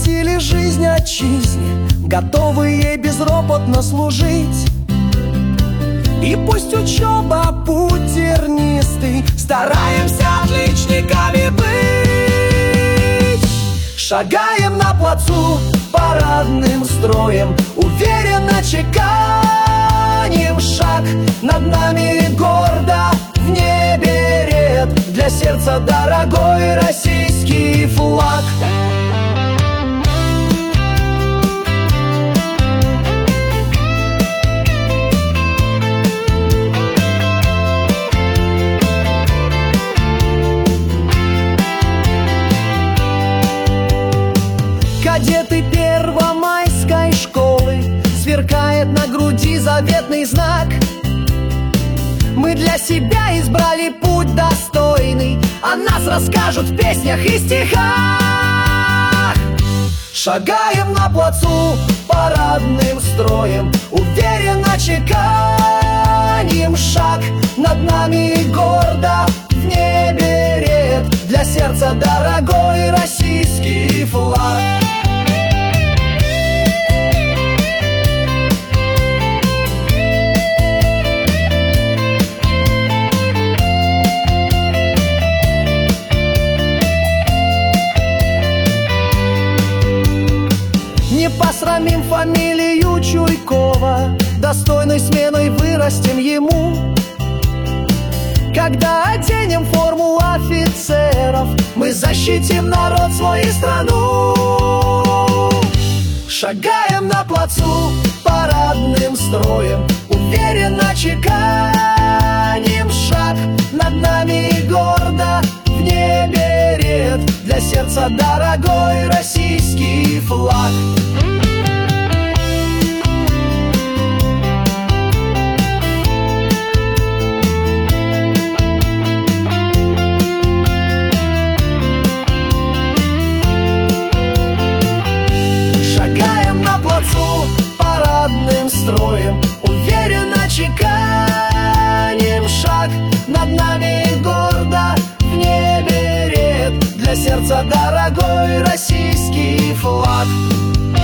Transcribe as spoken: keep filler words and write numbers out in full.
посвятили жизнь отчизне, готовы ей безропотно служить. И пусть учеба путь тернистый, стараемся отличниками быть. Шагаем на плацу парадным строем, уверенно чеканим шаг. Над нами гордо в небе ред, для сердца дорогой российский флаг. Кадеты первомайской школы, сверкает на груди заветный знак. Мы для себя избрали путь достойный, о нас расскажут в песнях и стихах. Шагаем на плацу парадным строем, уверенно чеканим шаг. Над нами гордо в небе ред, для сердца дорогой российский флаг. Не посрамим фамилию Чуйкова, достойной сменой вырастем ему. Когда оденем форму офицеров, мы защитим народ, свой и страну. Шагаем на плацу парадным строем, уверенно чеканим шаг. Над нами гордо в небе ред, для сердца дорогой российский флаг. Шагаем на плацу парадным строем, уверенно чеканим шаг. Над нами гордо в небе ред, для сердца дорогой российский флаг.